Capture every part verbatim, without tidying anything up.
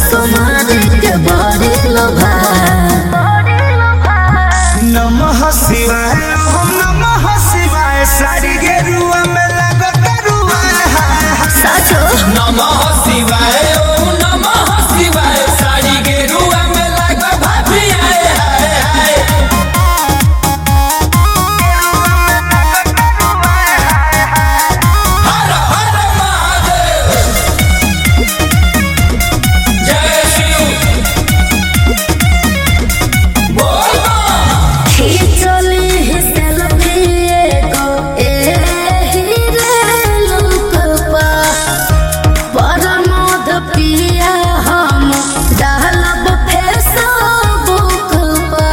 सोमारी के बड़ी लोभा। नमः शिवाय ओम नमः शिवाय साड़ी गेरुआ में लगत रुआ साचो नमः शिवाय ओम नमः शिवाय साड़ी गेरुआ में लगत भाभी आए हाय हाय। हर हर महादेव जय शिव बोल बम। खींचली ही सेल्फी एगो एही रे लुकवा। परमोद पिया हम डालब फेसबुकवा।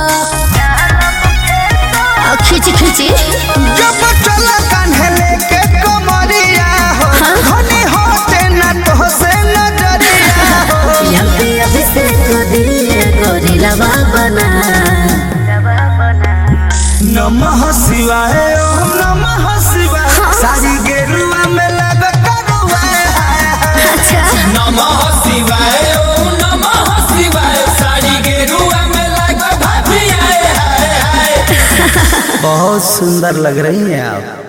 आ खींची खींची जब चला कान्हे लेके कमरिया हो धनी होते न तो से नजरिया हो। यम्पी अभिषेक दिए गोरिल्ला बना। नमः शिवाय ओम नमः शिवाय साड़ी गेरुआ में लगत रुआ अच्छा नमः शिवाय ओम नमः शिवाय साड़ी गेरुआ में लगत भाभी आए हाय हाय। बहुत सुंदर लग रही हैं आप।